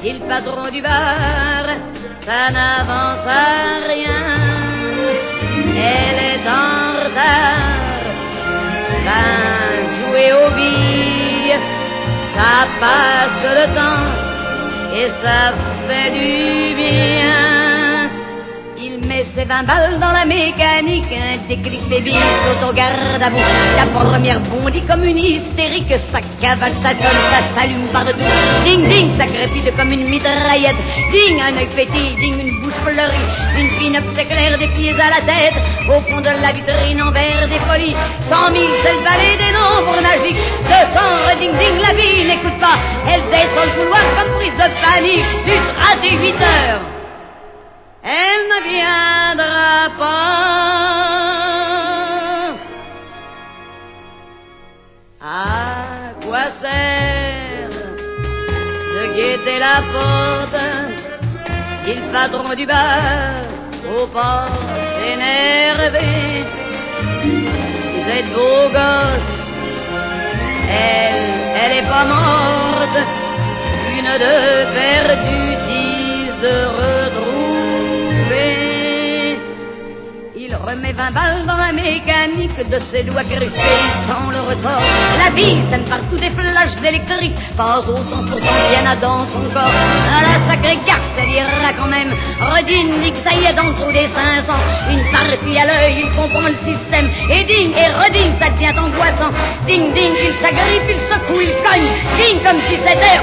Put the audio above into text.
Et le patron du bar, ça n'avance à rien. Elle est en retard, jouer aux billes, ça passe le temps et ça fait du bien. Il met ses 20 balles dans la mécanique, un déclic les billes sautent au garde à vous. La première bondit comme une hystérique, ça cavale, ça donne, ça s'allume partout. Ding ding, ça crépite comme une mitraillette. Ding, un œil pétille, ding, une bouche fleurie. Une pin-up s'éclaire des pieds à la tête. Au fond de la vitrine en verre dépoli, 100 000, c'est le balai des nombres magiques. 200, ding ding, la bille n'écoute pas. Elle descend le couloir comme prise de panique. Du raté 8 heures. Elle ne viendra pas. À quoi sert de guetter la porte? Et le patron du bar au pas s'énerver. Vous êtes beaux gosses, elle est pas morte. Une de perdue, 10 de retrouvée. Il remet 20 balles dans la mécanique de ses doigts griffés sans le ressort. La bise sème partout des flashs électriques, pas autant pourtant bien à dans son corps. À la sacrée garce, elle ira quand même. Redine dit que ça y est dans le trou des 500. Une partie à l'œil, il comprend le système. Et ding, et reding, ça devient angoissant. Ding, ding, il s'agrippe, il secoue, il cogne. Ding, comme si c'était